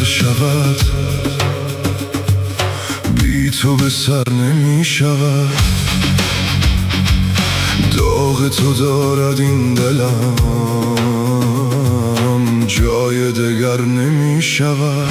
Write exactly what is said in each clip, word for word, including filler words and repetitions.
شود، بی تو به سر نمی شود. داغ تو دارد این دلم، جای دگر نمی شود.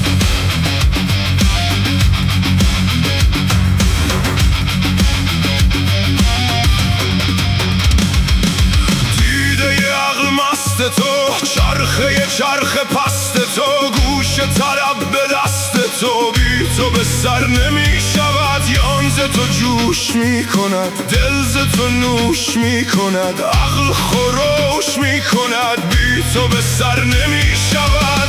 تو چرخه چرخ پست تو، گوش طرب به دست تو، بی تو به سر نمی شود. جان ز تو جوش می کند، دل ز تو نوش می کند، عقل خروش می کند، بی تو به سر نمی شود.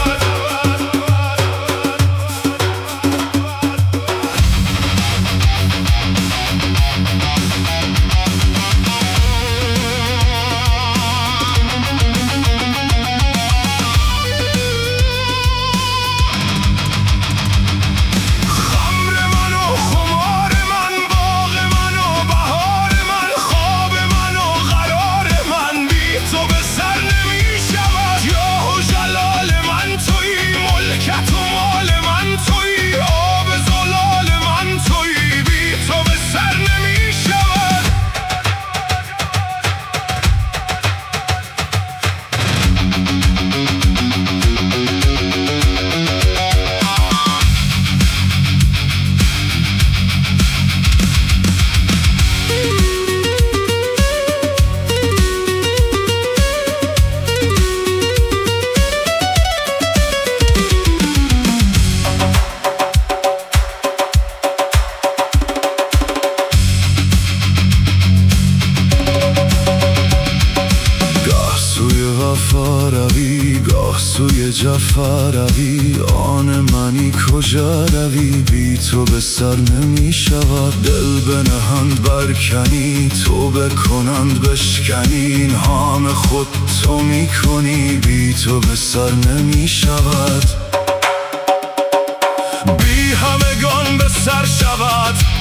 روی گاه سوی جفا روی، آن منی کجا روی، بی تو به سر نمی شود. دل بنهند برکنی، تو بکنند بشکنی، این همه خود تو می کنی، بی تو به سر نمی شود. بی همگان به سر شود،